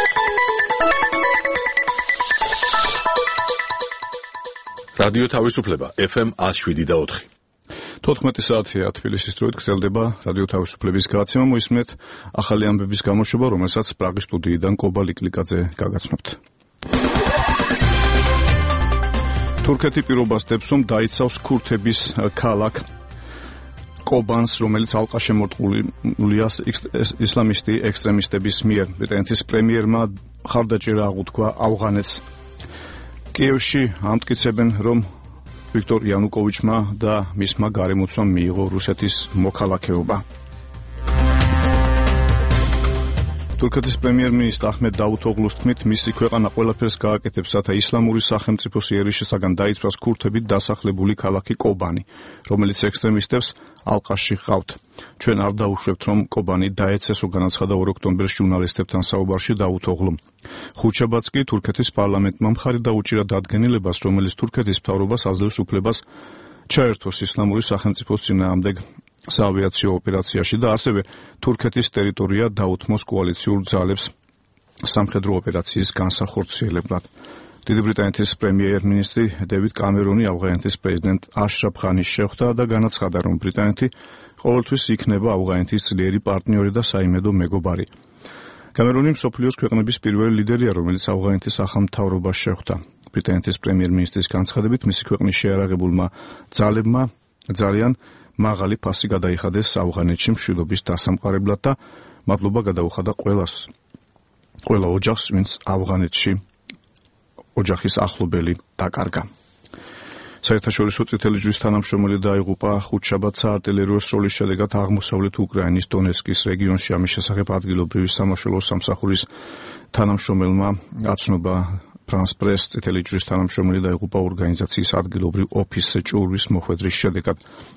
რადიო თავისუფლება FM 107.4. 14 საათია თბილისის დროით გრძელდება რადიო თავისუფლების გადაცემა. მოისმენთ ახალი ამბების გამოშვება, რომელსაც პრაღის სტუდიიდან კობა ლიკლიკაძე გაგაცნობთ. თურქეთი პირობას დებს, რომ დაიცავს ქურთების ქალაქ კობანს, რომელიც ალყაშემორტყმულია ისლამისტი ექსტრემისტების მიერ. ბრიტანეთის პრემიერმა მხარდაჭერა აღუთქვა ავღანეთს. კიევში ამტკიცებენ, რომ ვიქტორ იანუკოვიჩმა და მისმა გარემოცვამ მიიღო რუსეთის მოქალაქეობა. თურქეთის პრემიერ-მინისტრ აჰმედ დავუთოღლუს თქმით, მისი ქვეყანა ყველაფერს გააკეთებს, რათა ისლამური სახელმწიფოს იერიშისაგან დაიცვას ქურთებით დასახლებული ქალაქი კობანი, რომელიც ექსტრემისტებს ალყაში ჰყავთ. ჩვენ არ დაუშვებთ, რომ კობანი დაეცესო, განაცხადა 2 ოქტომბერს ჟურნალისტებთან საუბარში დავუთოღლუმ. ხუთშაბათს კი თურქეთის პარლამენტმა მხარი დაუჭირა დადგენილებას, რომელიც თურქეთის მთავრობას აძლევს უფლებას ჩაერთოს ისლამური სახელმწიფოს წინააღმდეგ საავიაციო ოპერაციაში და ასევე თურქეთის ტერიტორია დაუთმოს კოალიციურ ძალებს სამხედრო ოპერაციის განსახორციელებლად. დიდი ბრიტანეთის პრემიერ-მინისტრი დევიდ კამერონი ავღანეთის პრეზიდენტ აშრაფ ღანის შეხვდა და განაცხადა, რომ ბრიტანეთი ყოველთვის იქნება ავღანეთის ძლიერი პარტნიორი და საიმედო მეგობარი. კამერონი მსოფლიოს ქვეყნების პირველი ლიდერია, რომელიც ავღანეთის ახალ მთავრობას შეხვდა. ბრიტანეთის პრემიერ-მინისტრის განცხადებით, მისი ქვეყნის შეიარაღებულმა ძალებმა ძალიან მაღალი ფასი გადაიხადეს ავღანეთში მშვიდობის დასამყარებლად და მადლობა გადაუხადა ყველა ოჯახს, ვინც ავღანეთში ოჯახის ახლობელი დაკარგა. საერთაშორისო წითელი ჯვრის თანამშრომელი დაიღუპა ხუთშაბათს საარტილერიო სროლის შედეგად აღმოსავლეთ უკრაინის დონეცკის რეგიონში. ამის შესახებ ადგილობრივი სამაშველო სამსახურის თანამშრომელმა აცნობა ფრანს პრეს. წითელი ჯვრის თანამშრომელი დაიღუპა ორგანიზაციის ადგილობრივ ოფისზე ჭურვის მოხვედრის შედეგად.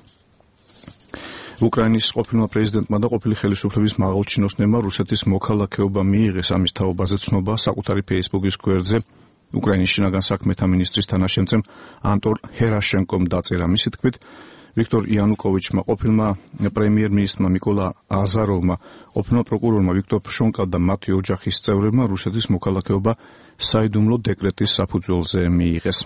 უკრაინის ყოფილმა პრეზიდენტმა და ყოფილი ხელისუფლების მაღალჩინოსნებმა რუსეთის მოქალაქეობა მიიღეს. ამის თაობაზე ცნობა საკუთარი Facebook-ის გვერდზე უკრაინის შინაგან საქმეთა მინისტრის თანაშემწემ ანტონ ჰერაშენკომ დაწერა. მისი თქმით, ვიქტორ იანუკოვიჩმა, ყოფილმა პრემიერ-მინისტრმა მიკოლა აზაროვმა, ყოფილმა პროკურორმა ვიქტორ ფშონკა და მათი ოჯახის წევრებმა რუსეთის მოქალაქეობა საიდუმლო დეკრეტის საფუძველზე მიიღეს.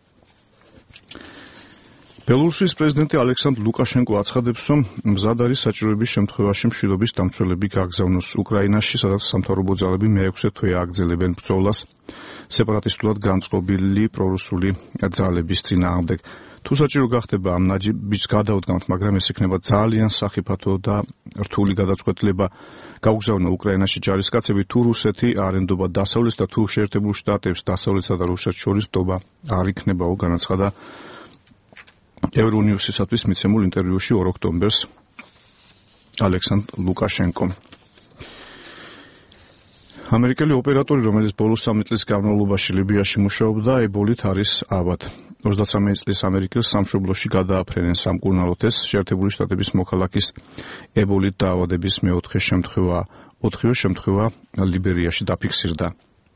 ბელორუსის პრეზიდენტი ალექსანდრ ლუკაშენკო აცხადებს, რომ მზად არის საჭიროების შემთხვევაში მშვიდობის დამცველები გაგზავნოს უკრაინაში, სადაც სამთავრობო ძალები მე-6 თვე აგრძელებენ ბრძოლას სეპარატისტულად განწყობილი პრორუსული ძალების წინააღმდეგ. თუ საჭირო გახდება ამ ნაჯიბის გადაუდგამთ, მაგრამ ეს იქნება ძალიან სახიფათო და რთული გადაწყვეტილება. გაუგზავნა უკრაინაში ჯარისკაცები, თუ რუსეთი არ ენდობა დასავლეთს და თუ შეერთებულ შტატებს დასავლეთსა და რუსეთს შორის ნდობა არ იქნებაო, განაცხადა ევრონიუსისათვის მიცემულ ინტერვიუში 2 ოქტომბერს ალექსანდრ ლუკაშენკომ. ამერიკელი ოპერატორი, რომელიც ბოლოს 3 წლის განმავლობაში ლიბიაში მუშაობდა, ებოლით არის ავად. 33 წლის ამერიკელ სამშობლოში გადააფრენენ სამკურნალოდ. ეს შეერთებული შტატების მოქალაქის ებოლით დაავადების მე-4 შემთხვევაა. 4-ვე შემთხვევა ლიბერიაში დაფიქსირდა.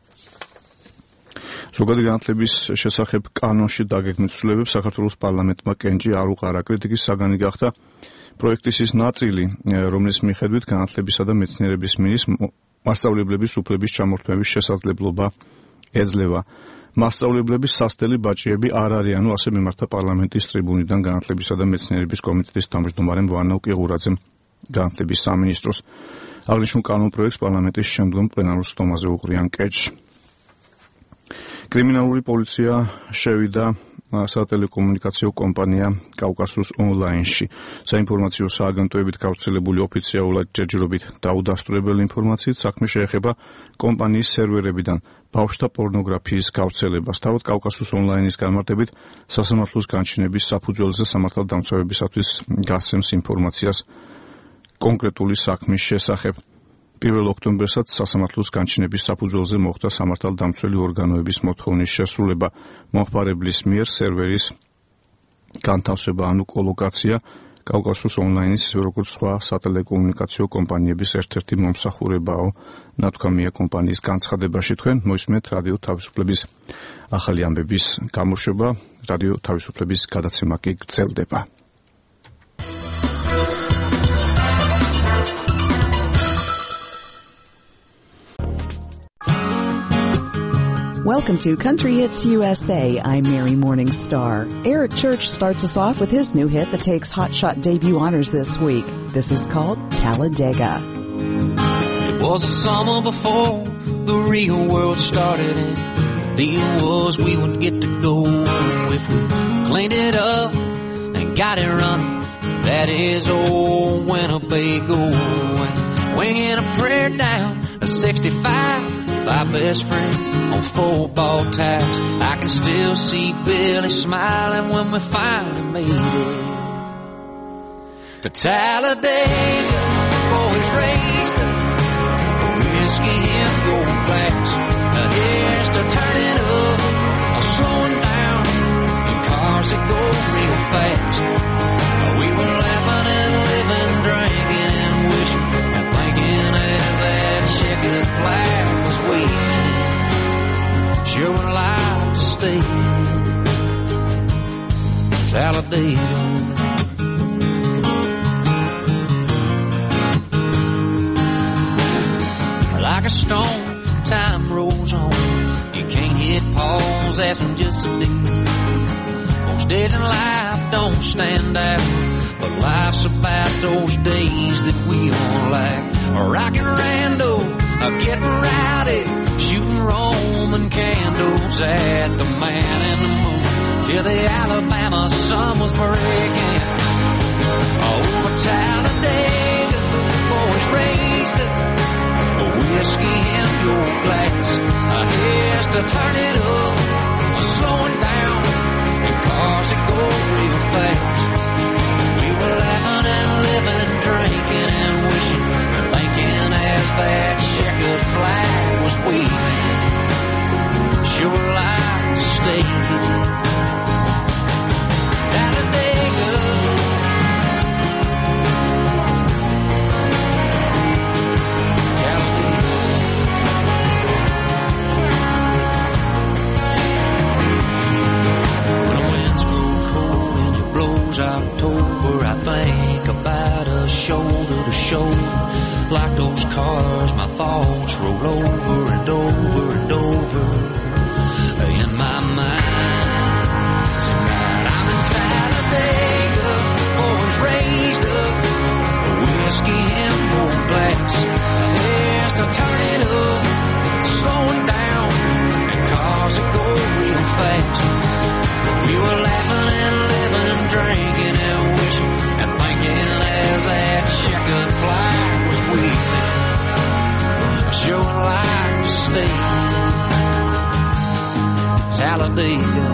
ზოგადი განათლების შესახებ კანონში დაგეგმილ ცვლილებებს საქართველოს პარლამენტმა კენჭი არ უყარა. კრიტიკის საგანი გახდა პროექტის ის ნაწილი, რომლის მიხედვით განათლებისა და მეცნიერების მინისტრს მასწავლებლების უფლების ჩამორთმევის შესაძლებლობა ეძლევა. მასწავლებლების სასტელი ბაჭიები არ არიანო, ასე მიმართა პარლამენტის ტრიბუნიდან განათლებისა და მეცნიერების კომიტეტის თავმჯდომარემ ვანა უკიღურაძემ განათლების სამინისტროს. აღნიშნულ კანონპროექტს პარლამენტის შემდგომ პლენარულ სტომაზე უყრიან კეჭს. კრიმინალური პოლიცია შევიდა სატელეკომუნიკაციო კომპანია კავკასუს ონლაინში. საინფორმაციო სააგენტოებით გავრცელებული ოფიციალურად ჯერჯერობით დაუდასტურებელი ინფორმაციით საქმე შეეხება კომპანიის სერვერებიდან ბავშვთა პორნოგრაფიის გავრცელებას. თავად კავკასუს ონლაინის განმარტებით სასამართლოს განჩინების საფუძველზე სამართალდამცავებისათვის გასცემს ინფორმაციას კონკრეტული საქმის შესახებ. 1 ოქტომბერსაც სასამართლოს განჩინების საფუძველზე მოხდა სამართალდამცველი ორგანოების მოთხოვნის შესრულება. მომხმარებლის მიერ სერვერის განთავსება ანუ კოლოკაცია კავკასუს ონლაინის როგორც სხვა სატელეკომუნიკაციო კომპანიების ერთ-ერთი მომსახურებაო. ნათქვამია კომპანიის განცხადებაში. თქვენ მოისმენთ რადიო თავისუფლების ახალი ამბების გამოშვება. რადიო თავისუფლების გადაცემა კი გრძელდება. Welcome to Country Hits USA. I'm Mary Morningstar. Eric Church starts us off with his new hit that takes hotshot debut honors this week. This is called Talladega. It was the summer before the real world started, and the deal was we would get to go if we cleaned it up and got it running. That is old Winnebago, and winging a prayer down a 65. 5 best friends on football ties. I can still see Billy smiling when we finally made it to Talladega. Boys raised the whiskey in gold glass. Here's to turn it up, slowing down in cars that go real fast. We were laughing and living, drinking and wishing and thinking as that checkered flag was waving. Sure would like to stay Talladega. Like a stone, time rolls on. You can't hit pause, that's when just a day. Most days in life don't stand out, but life's about those days that we all like. Rockin' Rando, getting rowdy, shooting Roman candles at the Man in the Moon, till the Alabama sun was breaking. Over Talladega, boys raised the whiskey in your glass. Here's to turn it up, slowing down in cars that go real fast. We were laughing and living, drinking and wishing and thinking as that checkered flag was waving. Sure like to stay Talladega. October, I think about us shoulder to shoulder. Like those cars, my thoughts roll over and over and over in my mind. Tonight I'm in Talladega, boys raised up, whiskey in gold glass. Here's to turn it up, slowing down, and cars that go real fast. We were laughing and living, drinking and wishing and thinking as that checkered flag was waving. I sure would like to stay Talladega.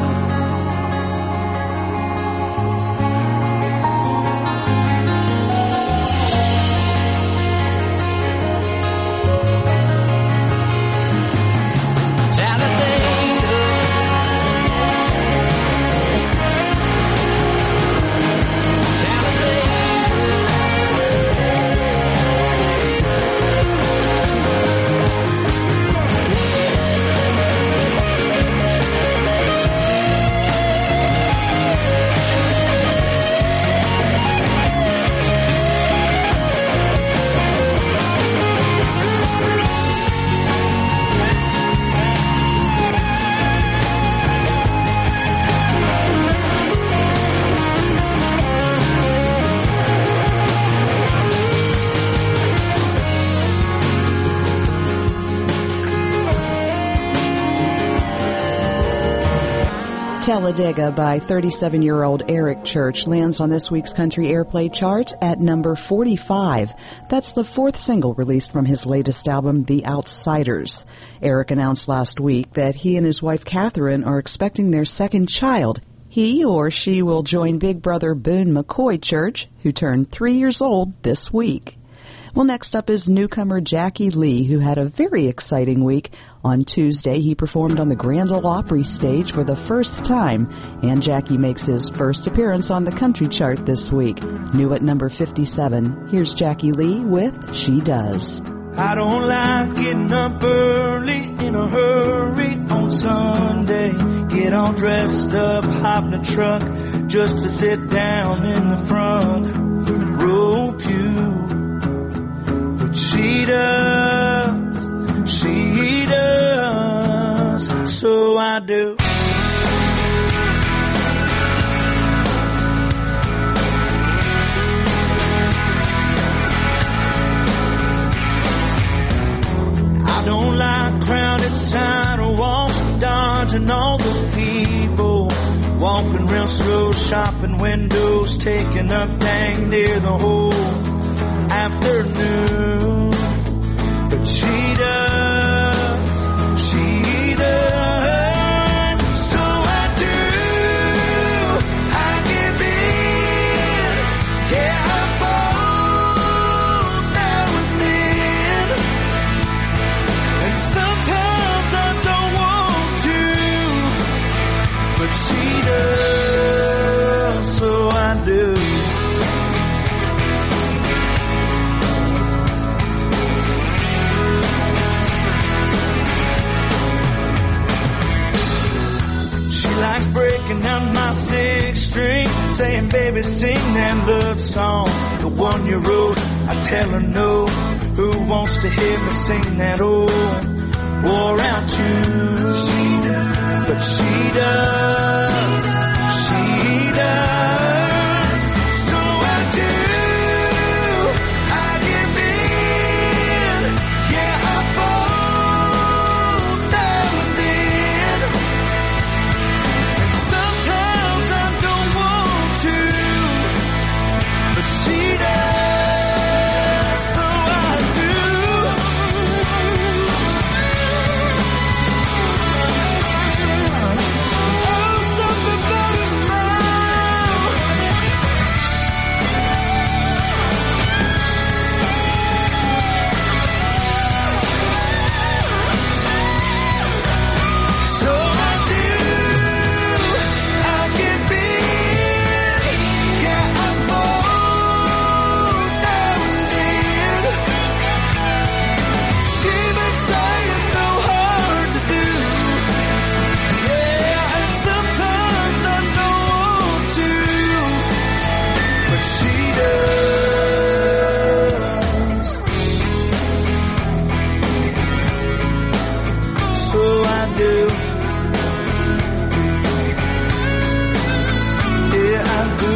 Talladega by 37-year-old Eric Church lands on this week's country airplay charts at number 45. That's the 4th single released from his latest album, The Outsiders. Eric announced last week that he and his wife Catherine are expecting their second child. He or she will join big brother Boone McCoy Church, who turned 3 years old this week. Well, next up is newcomer Jackie Lee, who had a very exciting week. On Tuesday, he performed on the Grand Ole Opry stage for the first time, and Jackie makes his first appearance on the country chart this week. New at number 57, here's Jackie Lee with She Does. I don't like getting up early in a hurry on Sunday. Get all dressed up, hop in the truck, just to sit down in the front row pew. She does, so I do. I don't like crowded sidewalks, dodging all those people, walking real slow, shopping windows, taking up dang near the whole afternoon. But she does, she does. So I do, I give in, yeah, I fall now and then. And sometimes I don't want to, but she does, so I do. Likes breaking out my sixth string, saying, baby, sing that love song, the one you wrote. I tell her no, who wants to hear me sing that old wore out tune? She does, but she does, she does. So I do, I give in, yeah, I fall now and then. Sometimes I don't want to, but she does, so I do. Oh, something about a smile. So I do. I give in, yeah, I fall now and then. She makes saying no hard to do, yeah, and sometimes I don't want to, but she does. So I do. Yeah, I do.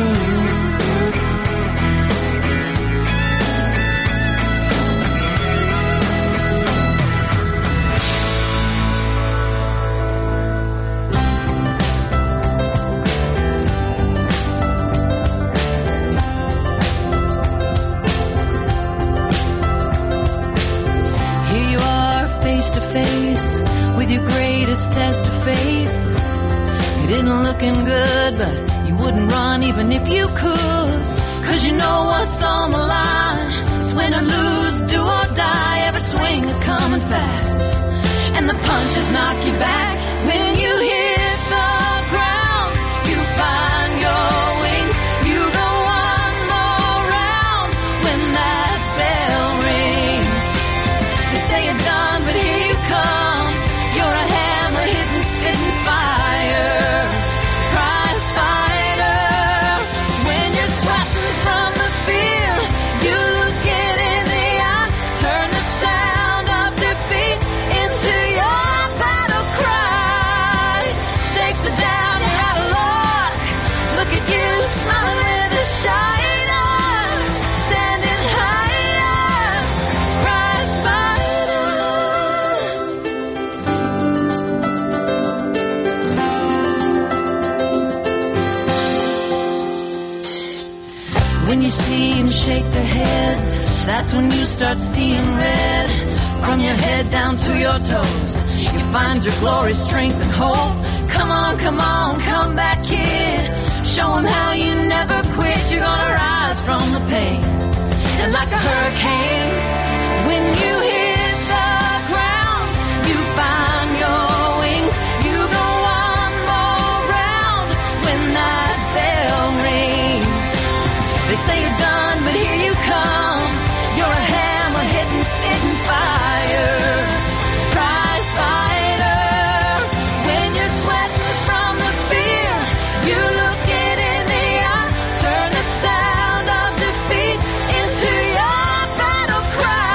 Here you are, face to face with your greatest test of faith. You didn't looking good, but you wouldn't run even if you could. 'Cause you know what's on the line. It's win or lose, do or die. Every swing is coming fast, and the punches knock you back. When you hit the ground, you find your wings. You go one more round when that bell rings. They say you're done, but here you come. You're a hammer hitting, spitting fire, prize fighter. When you're sweating from the fear, you look it in the eye. Turn the sound of defeat into your battle cry. Stakes are down, you had a lot. Look at you, smiling with a shiner, standing higher, prize fighter. When you see them shake their heads, that's when you start seeing red. From your head down to your toes, you find your glory, strength, and hope. Come on, come back, kid. Show them how you never quit. You're gonna rise from the pain. And like a hurricane, when you hit the ground, you find your wings. You go one more round when that bell rings. They say you're done, but here you come. You're a hammer hitting, spitting fire, prize fighter. When you're sweating from the fear, you look it in the eye. Turn the sound of defeat into your battle cry.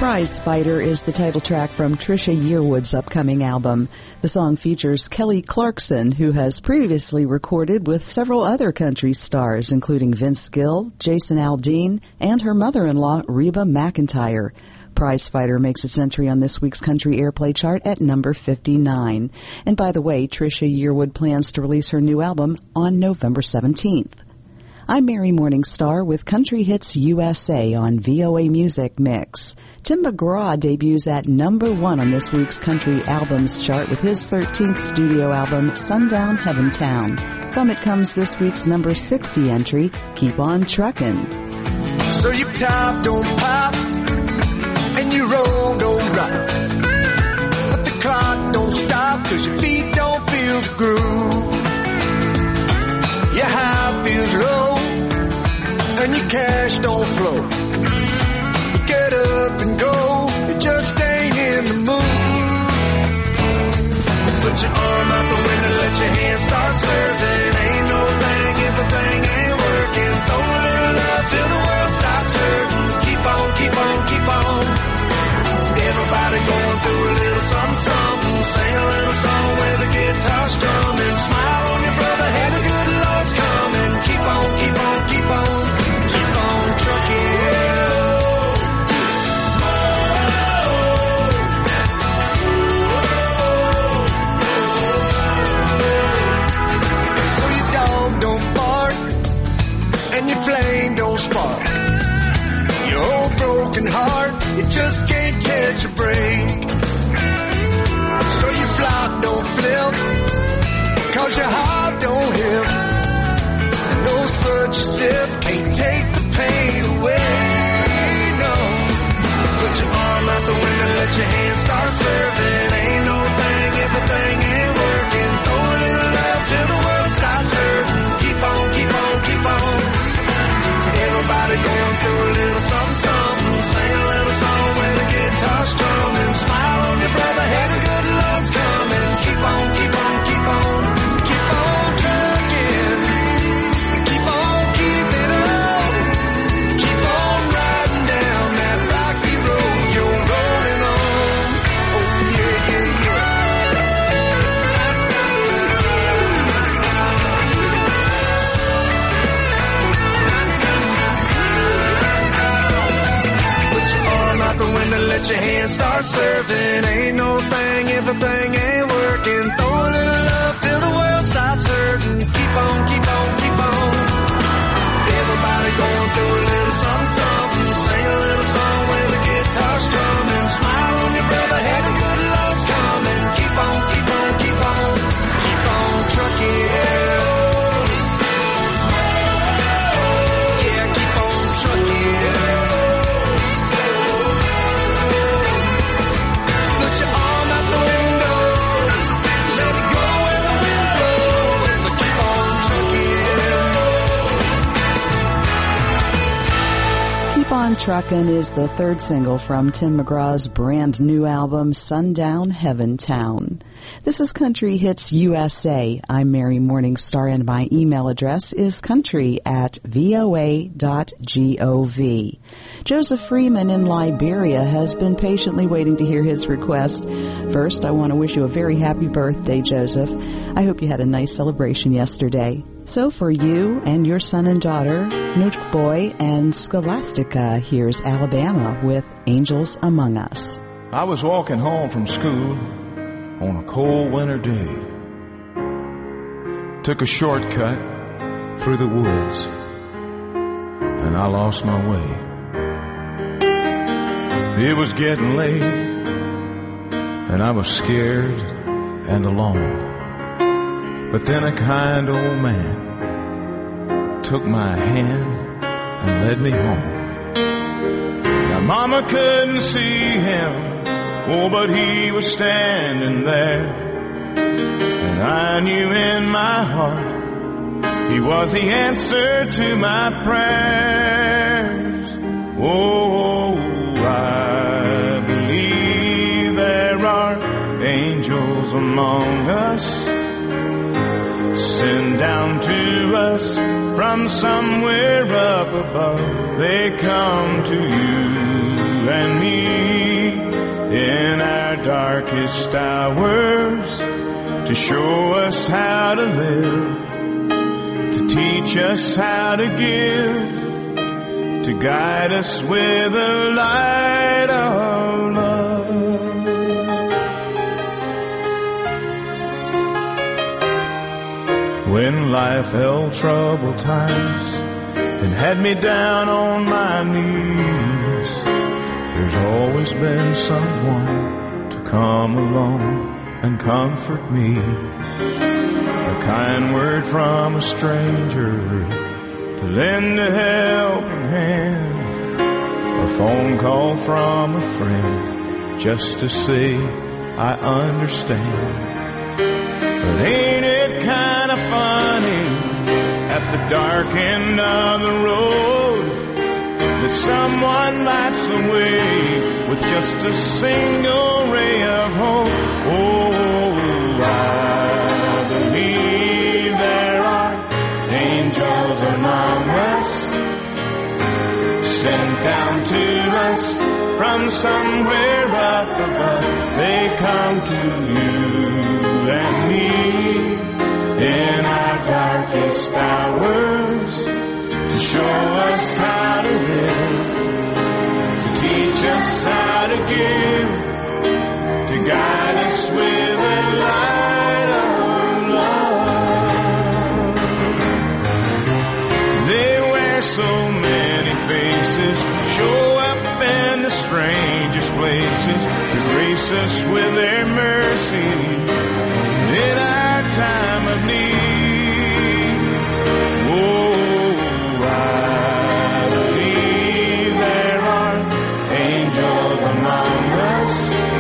Prize Fighter is the title track from Trisha Yearwood's upcoming album. The song features Kelly Clarkson, who has previously recorded with several other country stars, including Vince Gill, Jason Aldean, and her mother-in-law, Reba McEntire. Prize Fighter makes its entry on this week's country airplay chart at number 59. And by the way, Trisha Yearwood plans to release her new album on November 17th. I'm Mary Morningstar with Country Hits USA on VOA Music Mix. Tim McGraw debuts at number 1 on this week's country albums chart with his 13th studio album, Sundown Heaven Town. From it comes this week's number 60 entry, Keep On Truckin'. So your top don't pop and your roll don't rock, but the clock don't stop 'cause your feet don't feel the groove. Your high feels low and your cash don't flow. You get up and go, you just ain't in the mood. Put your arm out the window, let your hands start serving. Ain't no thing if a thing ain't working. Throw a little love till the world stops hurting. Keep on, keep on, keep on. Everybody going through a little something, something. Sing a little song with a guitar strumming. Smile on your brother, hey, the good Lord's coming. Keep on, keep on, keep on. Keep on trucking. So your dog don't bark and your flame don't spark. Your old broken heart, you just can't catch a break. So your flop don't flip 'cause your heart don't hip. And no such a sip can't take the pain away, no. Put your arm out the window, let your hands start serving. Ain't no thing if a thing ain't working. Throw a little love till the world stops hurting. Keep on, keep on, keep on. Everybody going through a little something, something. Sing a little song with a guitar strumming. Smile on your brother, hey, the good Lord's coming. Keep on, keep on, keep on. Keep on trucking. Keep on keeping on. Keep on riding down that rocky road you're rolling on. Oh, yeah, yeah, yeah. Out the window, let your hands start serving. Ain't no thing if a thing ain't working. Throw a little love till the world stops hurting. Keep on, keep on, keep on. Everybody going through a little something, something. Sing a little song with a guitar strumming. Smile on your brother, hey, the good Lord's coming. Keep on, keep on, keep on. Keep on trucking. Yeah, keep on trucking. Keep On Truckin' is the third single from Tim McGraw's brand new album, Sundown Heaven Town. This is Country Hits USA. I'm Mary Morningstar, and my email address is country@voa.gov. Joseph Freeman in Liberia has been patiently waiting to hear his request. First, I want to wish you a very happy birthday, Joseph. I hope you had a nice celebration yesterday. So for you and your son and daughter, Nuke Boy and Scholastica, here's Alabama with Angels Among Us. I was walking home from school on a cold winter day. Took a shortcut through the woods, and I lost my way. It was getting late, and I was scared and alone. But then a kind old man took my hand and led me home. Now Mama couldn't see him, oh, but he was standing there. And I knew in my heart he was the answer to my prayers. Oh, I believe there are angels among us, sent down to us from somewhere up above. They come to you and me darkest hours, to show us how to live, to teach us how to give, to guide us with the light of love. When life held troubled times and had me down on my knees, there's always been someone to come along and comfort me. A kind word from a stranger to lend a helping hand, a phone call from a friend just to say I understand. But ain't it kind of funny at the dark end of the road that someone lights the way with just a single ray of hope? Oh, I believe there are angels among us, sent down to us from somewhere up above. They come to you and me in our darkest hours to show us how to live, to teach us how to give, to guide us with the light of love. They wear so many faces, show up in the strangest places to grace us with their mercy in our time of need. Oh, I believe there are angels among us,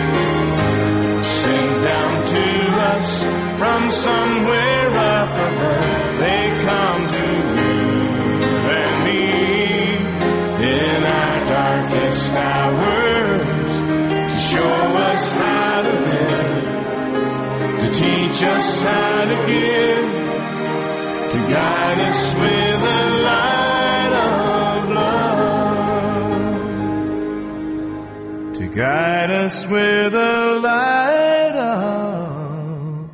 sent down to us from somewhere up above. They come to you and me in our darkest hours to show us how to live, to teach us how to give, to guide us with the light of love, to guide us with the light of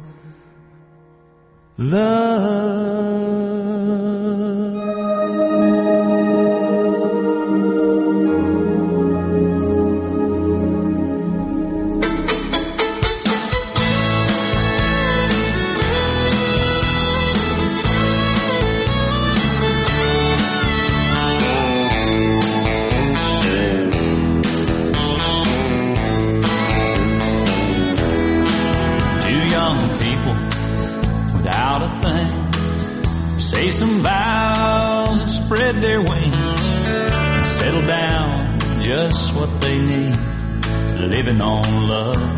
love. Say some vows and spread their wings and settle down just what they need, living on love.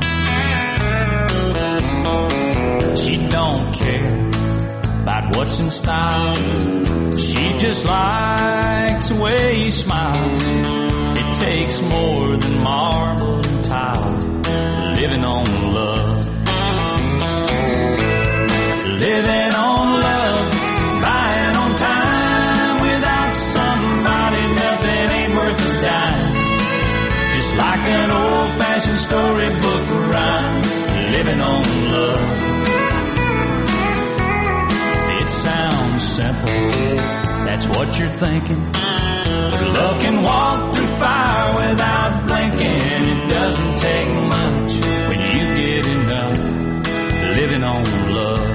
She don't care about what's in style, she just likes the way he smiles. It takes more than marble and tile, living on love. Living on love, buying on time, without somebody nothing ain't worth a dime. Just like an old-fashioned storybook rhyme, living on love. It sounds simple, that's what you're thinking, but love can walk through fire without blinking. It doesn't take much when you get enough, living on love.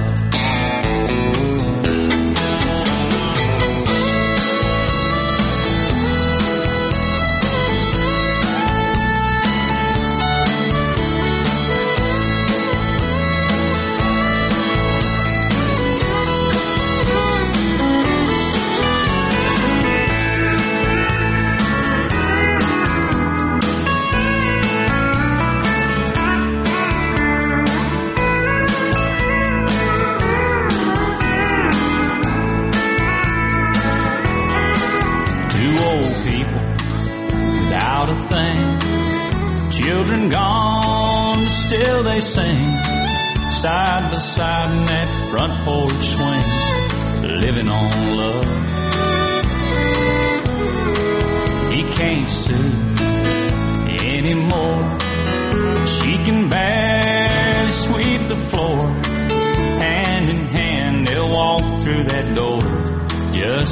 Children gone, but still they sing, side by side in that front porch swing, living on love. He can't sue anymore, she can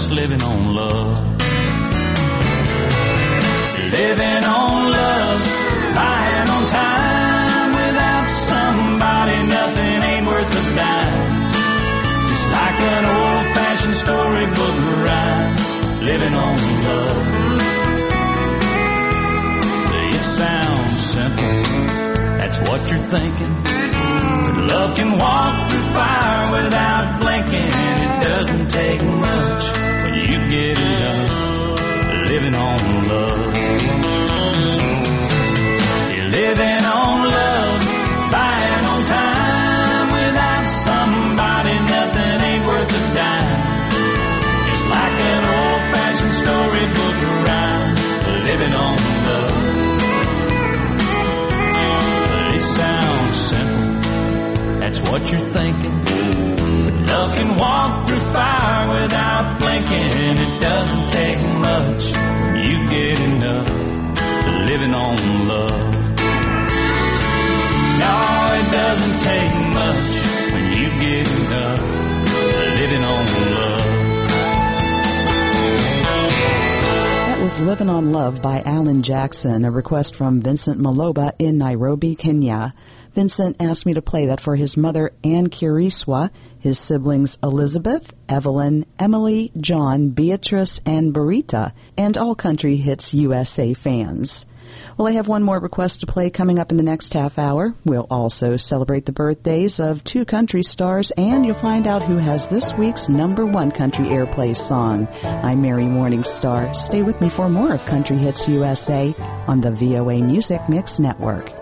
just living on love. Living on love, buying on time. Without somebody, nothing ain't worth a dime. Just like an old-fashioned storybook rhyme. Living on love. It sounds simple, that's what you're thinking. But love can walk through fire without blinking. It doesn't take much when you get enough. Living on love. You're living on love, buying on time. Without somebody, nothing ain't worth a dime. Just like an old-fashioned storybook rhyme. Living on love. It sounds simple, that's what you're thinking. But love can walk through fire without blinking. It doesn't take much when you get enough. Living on love. No, it doesn't take much when you get enough. Living on love. That was Living on Love by Alan Jackson, a request from Vincent Maloba in Nairobi, Kenya. Vincent asked me to play that for his mother, Ann Kiriswa, his siblings Elizabeth, Evelyn, Emily, John, Beatrice, and Barita, and all Country Hits USA fans. Well, I have one more request to play coming up in the next half hour. We'll also celebrate the birthdays of 2 country stars, and you'll find out who has this week's #1 country airplay song. I'm Mary Morningstar. Stay with me for more of Country Hits USA on the VOA Music Mix Network.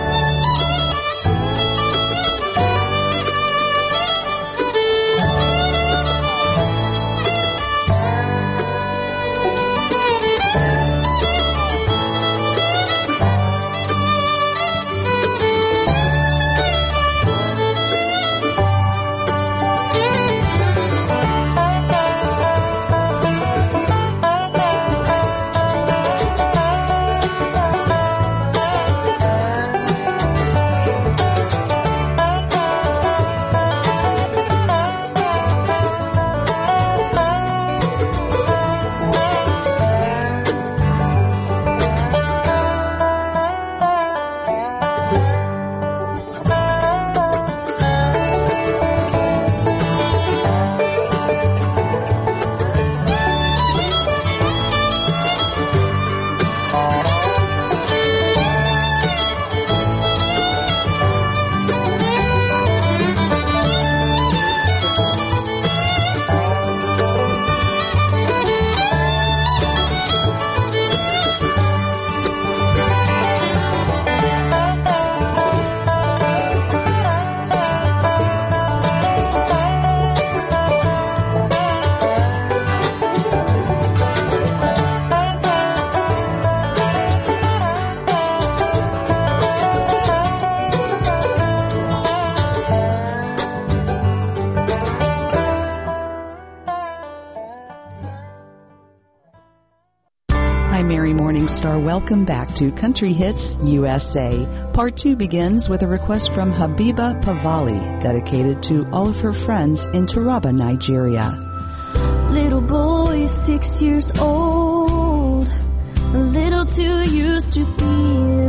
Welcome back to Country Hits USA. Part 2 begins with a request from Habiba Pavali, dedicated to all of her friends in Taraba, Nigeria. Little boy, 6 years old, a little too used to being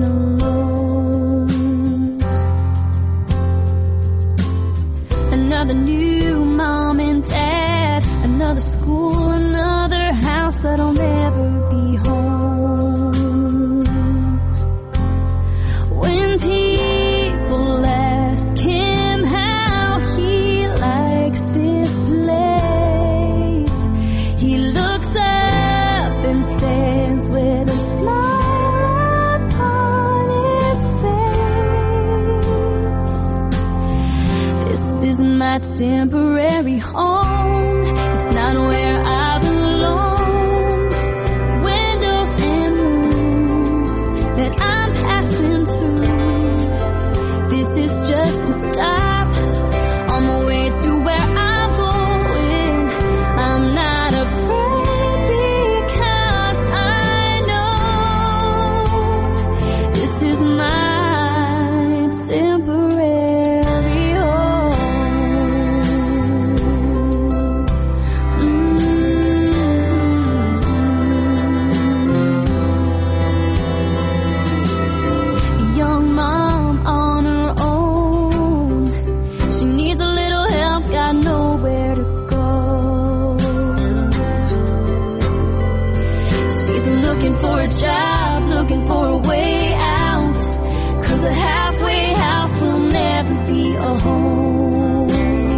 alone. Another new mom and dad, another school, another house that'll never be home. People ask him how he likes this place. He looks up and says with a smile upon his face, this is my temporary home. It's not where I belong. Windows and rooms that I'm passing through. This is just a stop on the way to where I'm going. I'm not afraid because I know this is my temporary home. looking for a job, looking for a way out. 'Cause a halfway house will never be a home.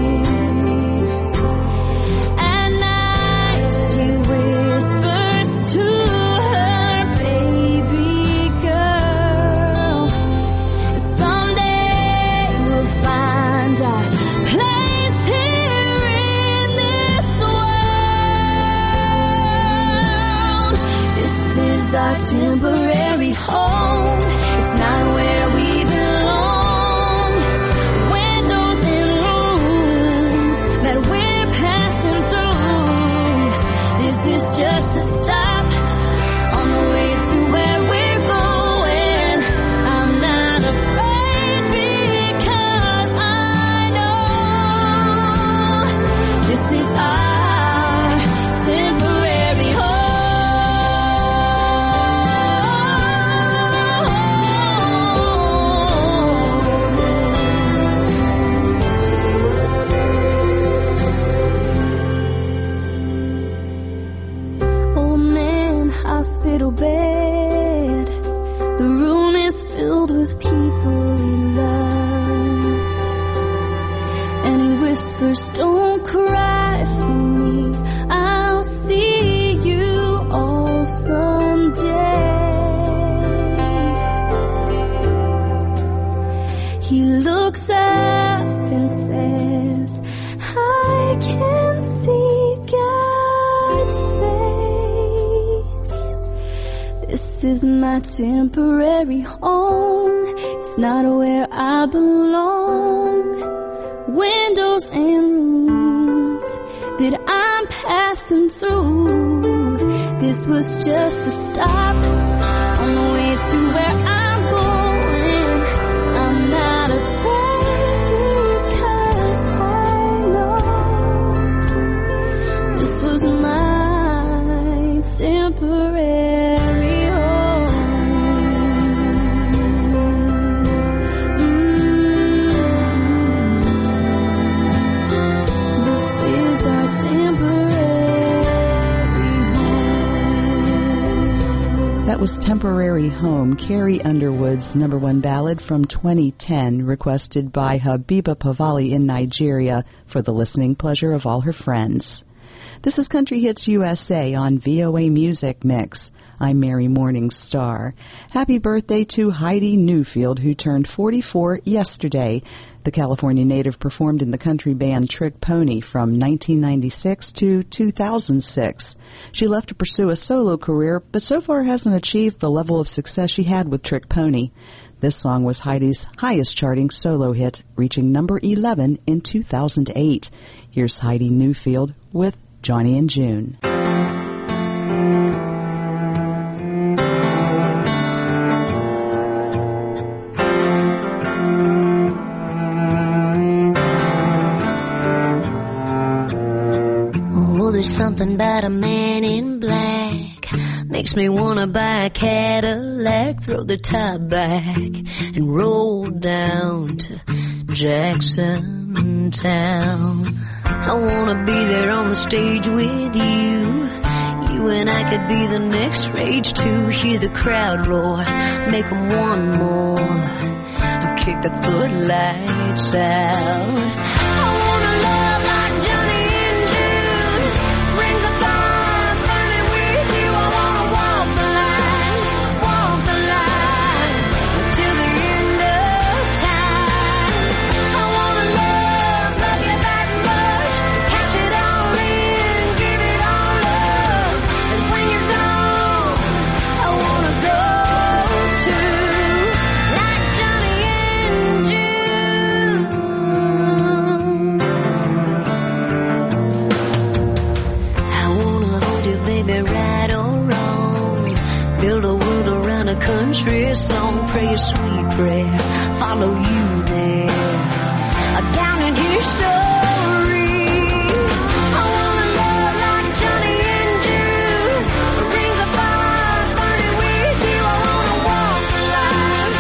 At night she whispers to her baby girl, someday we'll find our place here in this world. This is our temporary home. It's not where we belong. Windows and rooms that we're passing through. This is just a stop on the way to where we're going. I'm not afraid because I know this is our temporary home. Old man, hospital bed. The room is filled with people he loves. And he whispers, don't cry for me. I'll see you all someday. He looks up and says, I can see God's face. This is my temporary home. It's not where I belong. Windows and rooms that I'm passing through. This was just a stop on the way to where I'm going. I'm not afraid because I know this was my temporary home. This is our temporary home. That was Temporary Home, Carrie Underwood's #1 ballad from 2010, requested by Habiba Pavali in Nigeria for the listening pleasure of all her friends. This is Country Hits USA on VOA Music Mix. I'm Mary Morningstar. Happy birthday to Heidi Newfield, who turned 44 yesterday. The California native performed in the country band Trick Pony from 1996 to 2006. She left to pursue a solo career, but so far hasn't achieved the level of success she had with Trick Pony. This song was Heidi's highest charting solo hit, reaching number 11 in 2008. Here's Heidi Newfield with Johnny and June. Oh, there's something about a man in black. Makes me wanna buy a Cadillac, throw the top back, and roll down to Jackson Town. I wanna be there on the stage with you. You and I could be the next rage to hear the crowd roar, make 'em one more, and kick the footlights out. I wanna love like Johnny and June, brings a fire burning with you. I wanna walk the line till the end of time. I wanna love you that much, cash it all in, give it all up. And when you're gone, I wanna go too, like Johnny and June. I wanna hold you, baby, right or wrong. Build a world around a country song, pray a sweet prayer, follow you there, down in history. I wanna love like Johnny and June, brings a fire burning with you. I wanna walk the line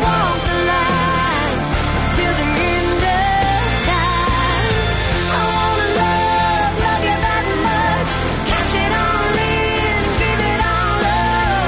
till the end of time. I wanna love you that much, cash it all in, give it all up.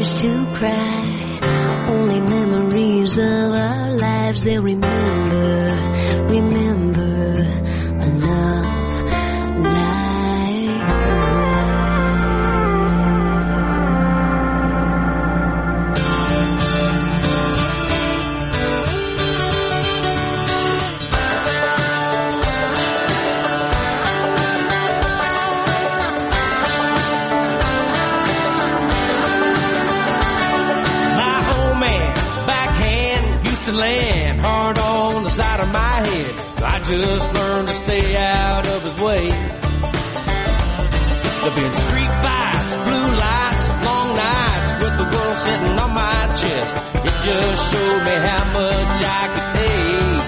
tears to cry, only memories of our lives they'll remember a love like land hard on the side of my head. I just learned to stay out of his way. There've been street fights, blue lights, long nights with the world sitting on my chest. It just showed me how much I could take.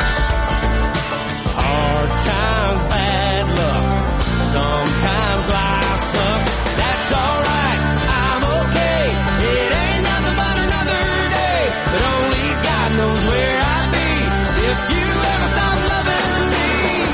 Hard times, bad luck. Sometimes life sucks. That's alright, I'm okay. It ain't nothing but another day, but only God knows where I'd be if you ever stop loving me.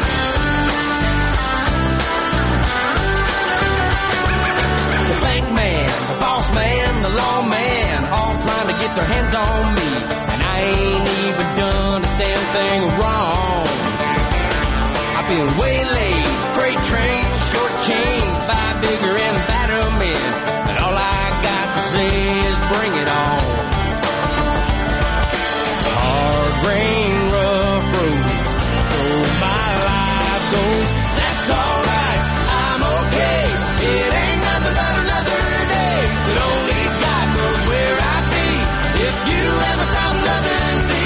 The bank man, the boss man, the lawman, all trying to get their hands on me, and I ain't even done a damn thing wrong. I've been waylaid, freight trains, short chains by bigger and badder men, and all I got to say is bring it on. Hard rain, rough roads, so my life goes. That's alright, I'm okay. It ain't nothing but another day, but only God knows where I'd be if you ever stop loving me.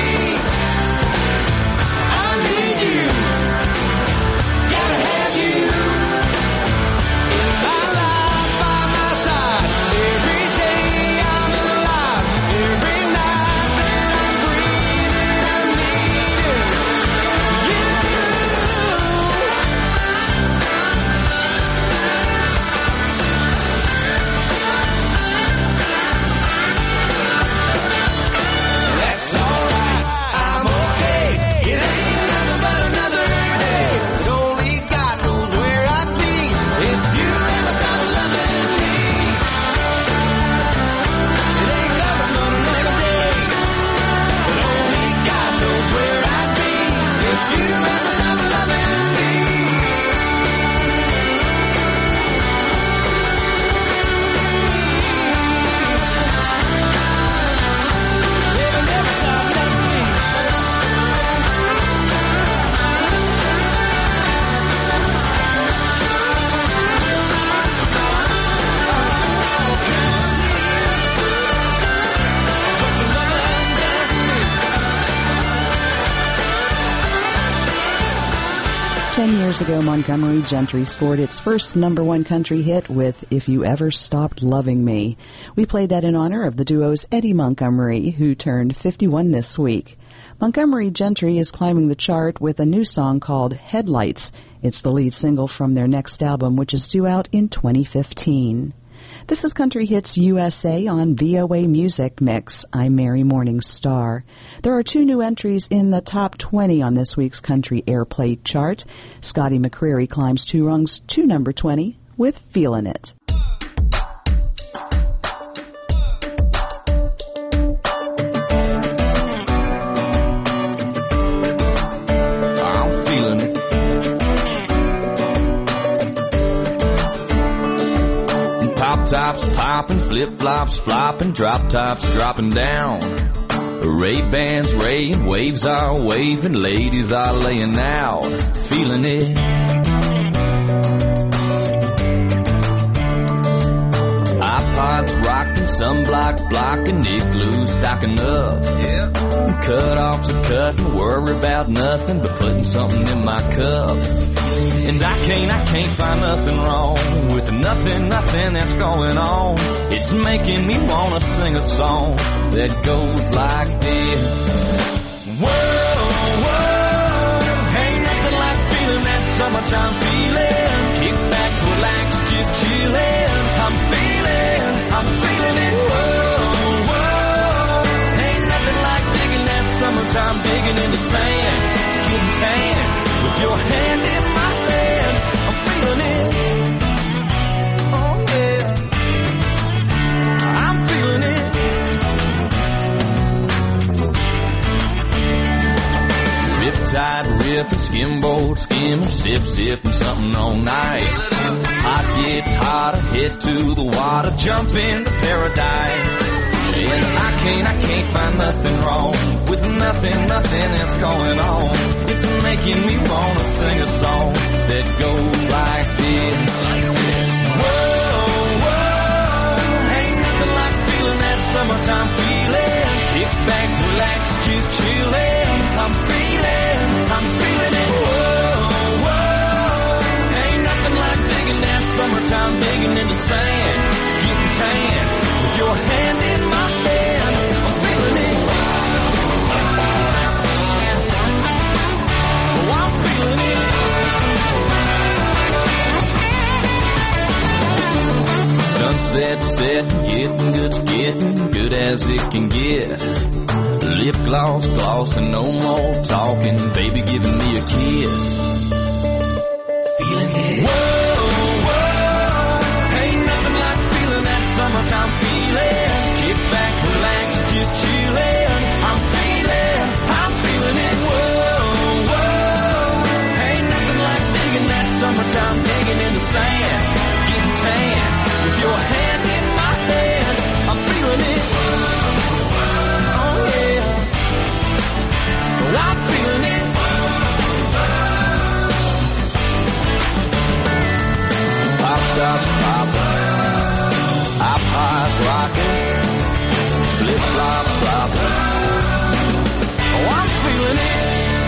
I need you, gotta have you in my life, by my side. Every day I'm alive, every night that I'm breathing, I'm needing you. That's alright, I'm okay. It ain't nothing but another day, but only God knows where I'd be if you ever stop loving me. It ain't nothing but another day, but only God knows where I'd be if you ever stop loving me. Baby, never stop loving me. 10 years ago, Montgomery Gentry scored its first #1 country hit with If You Ever Stopped Loving Me. We played that in honor of the duo's Eddie Montgomery, who turned 51 this week. Montgomery Gentry is climbing the chart with a new song called Headlights. It's the lead single from their next album, which is due out in 2015. This is Country Hits USA on VOA Music Mix. I'm Mary Morningstar. There are 2 new entries in the top 20 on this week's Country Airplay chart. Scotty McCreery climbs 2 rungs to number 20 with Feelin' It. I'm feeling it. Pop tops popping, flip flops flopping, drop tops dropping down. Ray-Bans raying, waves are waving, ladies are laying out, feeling it. iPods rocking, sunblock blocking, igloos stocking up. Yeah. Cut-offs are cutting, worry about nothing but putting something in my cup. And I can't find nothing wrong with nothing that's going on. It's making me wanna sing a song that goes like this. Whoa, whoa, ain't nothing like feeling that summertime feeling. Kick back, relax, just chillin'. I'm feeling it. Whoa, whoa, ain't nothing like digging that summertime, digging in the sand, getting tan with your hand in my hand. I'm feeling it. Oh yeah, I'm feeling tide ripping, skimboard skimming, sipping something on nice. Hot gets hotter, head to the water, jump into paradise. And I can't find nothing wrong with nothing that's going on. It's making me wanna sing a song that goes like this. Whoa, whoa, ain't nothing like feeling that summertime feeling. Kick back, relax, just chillin'. I'm feeling it. Whoa, whoa, ain't nothing like digging that summertime, digging in the sand, getting tan with your hand in my hand. I'm feeling it. Oh, I'm feeling it. Sunset setting, getting good as it can get. Lip gloss and no more talking, baby giving me a kiss. Feeling it. Whoa, whoa, ain't nothing like feeling that summertime feeling. Kick back, relax, just chillin'. I'm feeling it. Whoa, whoa, ain't nothing like digging that summertime, digging in the sand, getting tan with your hand in my hand. I'm feeling it. I'm feeling it. Pop tops poppin', iPods rockin', flip flops floppin'. Oh, I'm feeling it.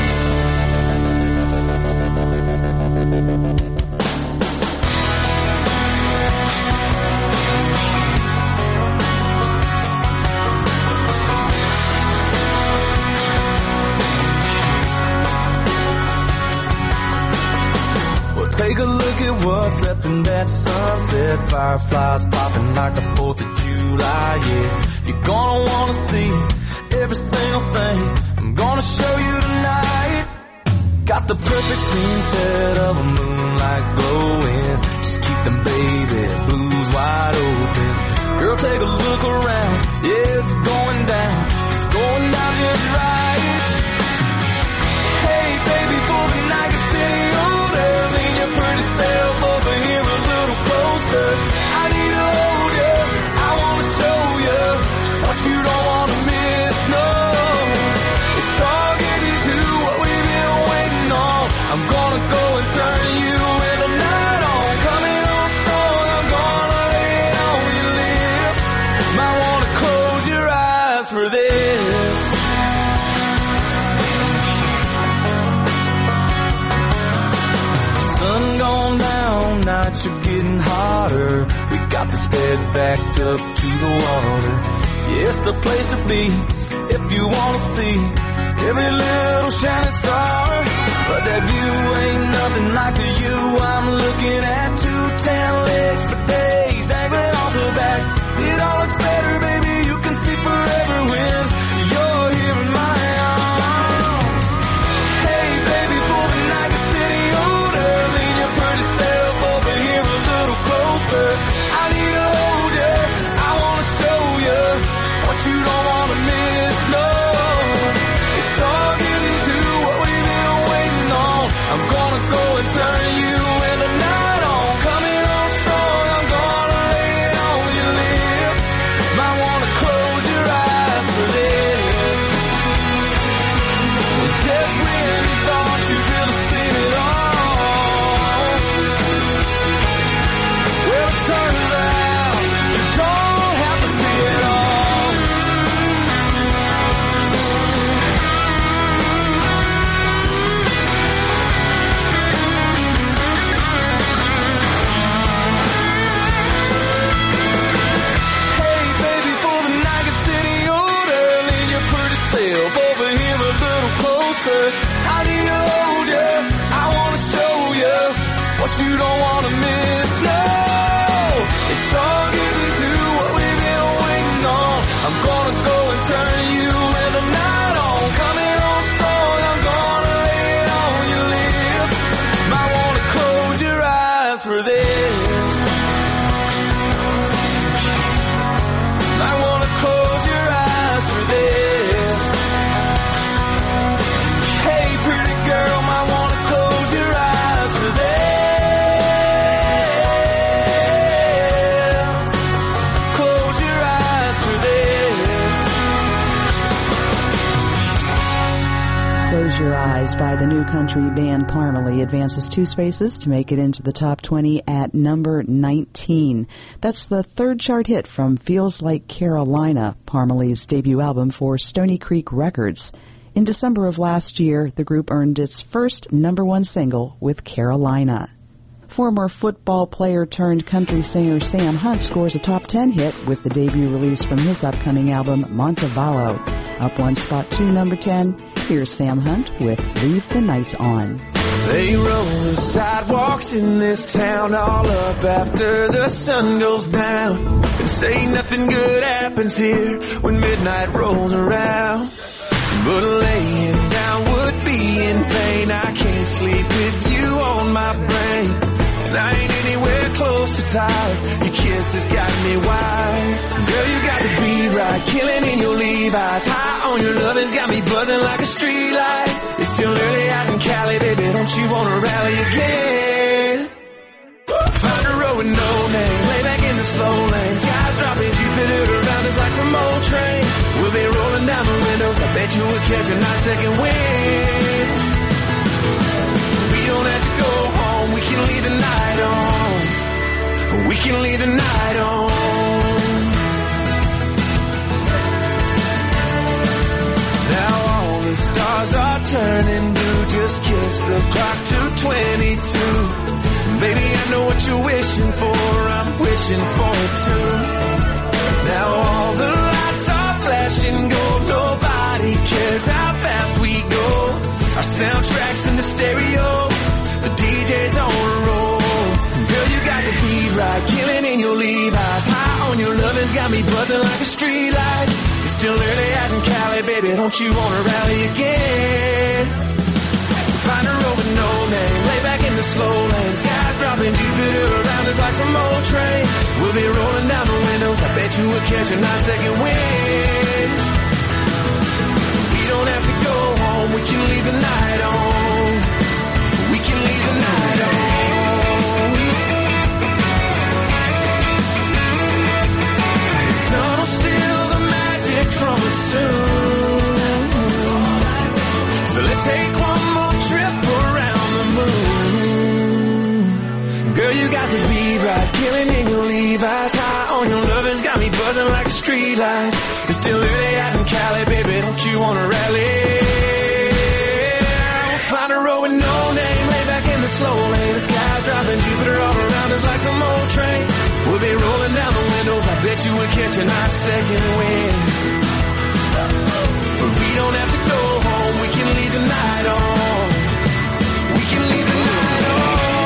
Take a look at what's left in that sunset. Fireflies popping like the 4th of July, yeah. You're gonna wanna see every single thing I'm gonna show you tonight. Got the perfect scene set of a moonlight glowing. Just keep them baby blues wide open. Girl, take a look around. Yeah, it's going down. It's going down just right. Hey, baby, for the night, it's city older. Lean your pretty self over here a little closer. I need to hold you. I want to show you what you don't want to miss. No, it's all getting to what we've been waiting on. I'm gonna go and turn you with the night on. Coming on strong, I'm gonna lay it on your lips. Might want to close your eyes for this. Nights are getting hotter. We got this bed backed up to the water. Yeah, it's the place to be if you wanna see every little shining star. But that view ain't nothing like the view I'm looking at. 210 legs for days dangling off the back. It all looks better, baby. You can see forever when you're here in my arms. Hey, baby, for the night, the city older. Lean your pretty self over here a little closer. I need to hold you. I want to show you what you don't want to miss. No, it's all getting to what we've been waiting on. I'm gonna go and turn you with the night on. Coming on strong, I'm gonna lay it on your lips. Might want to close your eyes for this. Just when you thought you really seen it all, well, it turns out you don't have to see it all. Hey, baby, for the night gets city older. Lean your pretty self over here a little closer. I need to hold you. I want to show you what you don't want to miss. No, it's all getting to what we've been waiting on. I'm gonna go and turn you with the night on. Coming on strong, I'm gonna lay it on your lips. Might want to close your eyes for this. Might want to close your eyes for this. Hey, pretty Close Your Eyes by the new country band Parmalee advances 2 spaces to make it into the top 20 at number 19. That's the third chart hit from Feels Like Carolina, Parmalee's debut album for Stony Creek Records. In December of last year, the group earned its first number 1 single with Carolina. Former football player turned country singer Sam Hunt scores a top 10 hit with the debut release from his upcoming album Montevallo. Up 1 spot to number 10, here's Sam Hunt with Leave the Night On. They roll the sidewalks in this town all up after the sun goes down, and say nothing good happens here when midnight rolls around. But laying down would be in vain. I can't sleep with you on my brain, and I ain't anywhere close to tired. Your kiss has got me wired. Girl, you got to be right, killing in your Levi's. High on your love has got me buzzing like a street light. It's still early out in Cali, baby, don't you want to rally again? Find a road with no name, lay back in the slow lane. Skies dropping, Jupiter around us like some old train. We'll be rolling down the windows, I bet you will catch a nice second wind. We don't have to go home, we can leave the night on. We can leave the night on. Now all the stars are turning blue, just kiss the clock to 22. Baby, I know what you're wishing for, I'm wishing for it too. Now all the lights are flashing gold, nobody cares how fast we go. Our soundtrack's in the stereo, the DJ's on a roll. Girl, you got to be right, killing in your Levi's. High on your love has got me buzzing like a street light. It's still early out in Cali, baby, don't you want to rally again? Find a road with no name, lay back in the slow lane. Skies dropping, Jupiter around us like some old train. We'll be rolling down the windows, I bet you will catch a nice second wind. We don't have to go home, we can leave the night on. We can leave the night on. The sun will steal the magic from us soon. So let's take one more trip around the moon. Girl, you got to be right, killing in your Levi's. High on your love has got me buzzing like a street light. It's still early out in Cali, baby, don't you want to rally? We'll find a road with no name, lay back in the slow lane. The sky's dropping, Jupiter all around us like some old train. We'll be rolling down the windows, I bet you will catch a nice second wind. But we don't have to go home, we can leave the night on. We can leave the night on.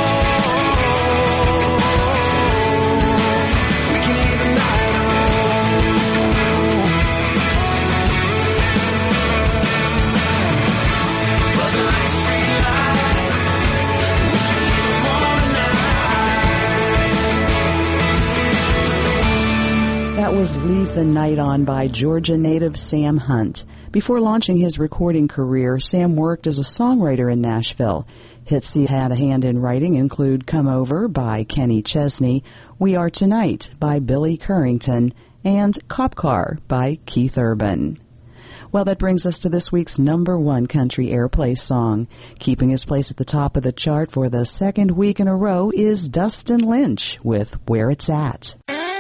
We can leave the night on. Buzzing like a street light. We can leave the morning night. That was Leave the Night On by Georgia native Sam Hunt. Before launching his recording career, Sam worked as a songwriter in Nashville. Hits he had a hand in writing include Come Over by Kenny Chesney, We Are Tonight by Billy Currington, and Cop Car by Keith Urban. Well, that brings us to this week's number 1 country airplay song. Keeping his place at the top of the chart for the second week in a row is Dustin Lynch with Where It's At.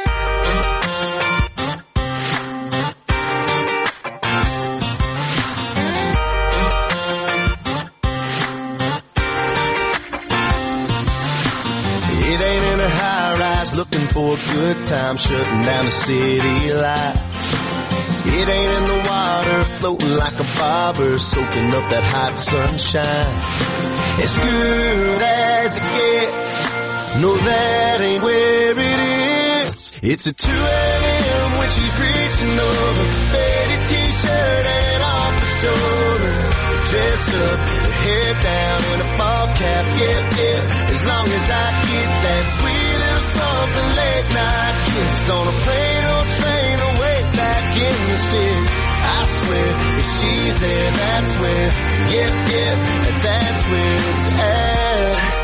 Looking for a good time, shutting down the city lights. It ain't in the water, floating like a bobber, soaking up that hot sunshine. As good as it gets, no, that ain't where it is. It's at 2 a.m. when she's reaching over, faded t-shirt and off the shoulder, dress up, her hair down in a ball cap, yeah. As long as I get that sweet little something late night kiss on a plane or train away back in the sticks. I swear, if she's there, that's where, yeah, that's where it's at.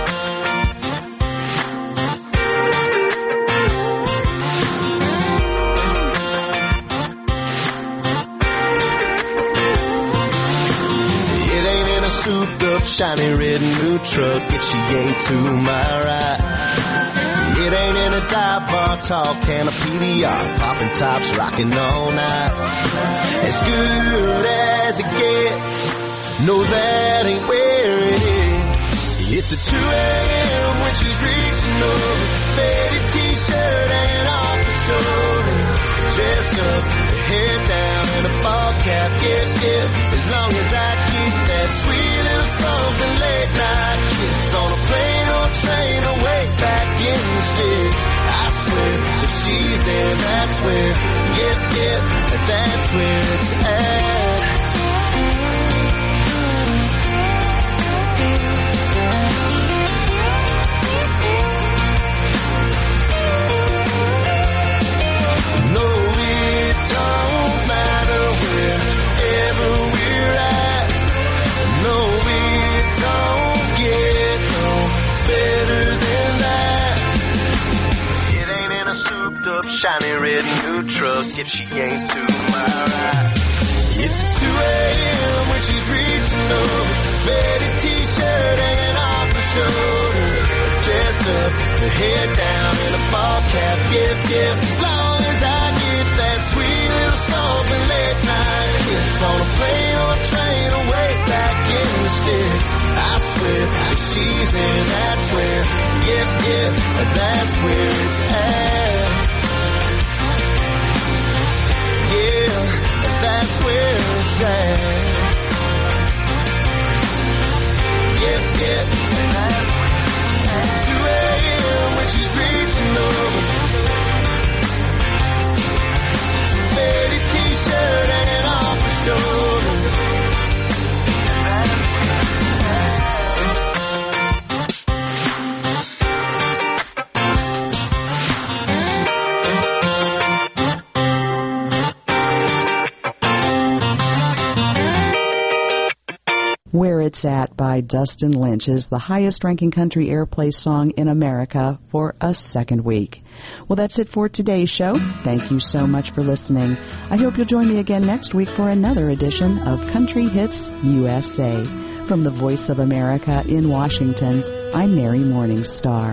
It ain't a souped up, shiny red new truck if she ain't to my right. It ain't in a dive bar, tall can of PBR, popping tops, rocking all night. As good as it gets, no, that ain't where it is. It's a 2 a.m. when she's reaching over, faded t-shirt hanging off her shoulder, dressed up, her hair down and a ball cap, yeah. As long as I keep that sweet little something late night kiss on a plane or train away back in the sticks. I swear, if she's there, that's where, yeah, that's where it's at. No, it don't matter wherever we're at. No, it don't get no better than that. It ain't in a souped up, shiny red new truck if she ain't to my right. It's 2 a.m. when she's reaching over, faded t-shirt hanging off her shoulder, dressed up, her hair down in a ball cap, yeah. As long as I get that sweet little something late night kiss on a plane or a train away back in the sticks. I swear, if she's there, that's where, yeah, that's where it's at. Yeah, that's where it's at. Yeah, that's 2 a.m. when she's reaching over, faded t-shirt hanging off her shoulder. Where It's At by Dustin Lynch is the highest-ranking country airplay song in America for a second week. Well, that's it for today's show. Thank you so much for listening. I hope you'll join me again next week for another edition of Country Hits USA. From the Voice of America in Washington, I'm Mary Morningstar.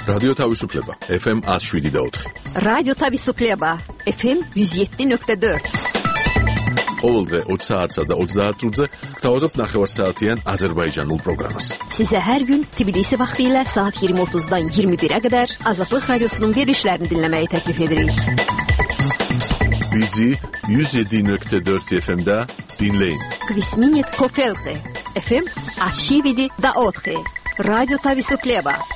რადიო თავისუფლება FM 107.4. რადიო თავისუფლება FM 107.4. ყოველდღე 20 საათსა და 30 წუთზე გთავაზობთ ნახევარსაათიან აზერბაიჯანულ პროგრამას. Sizə hər gün Tbilisi vaxtı ilə saat 20:30-dan 21-ə qədər Azadlıq Radiosunun verilişlərini dinləməyi təklif edirik. Bizi 107.4 FM-də dinləyin. Kvisminit Kofelte FM 107.4. Radyo Tavisufleba.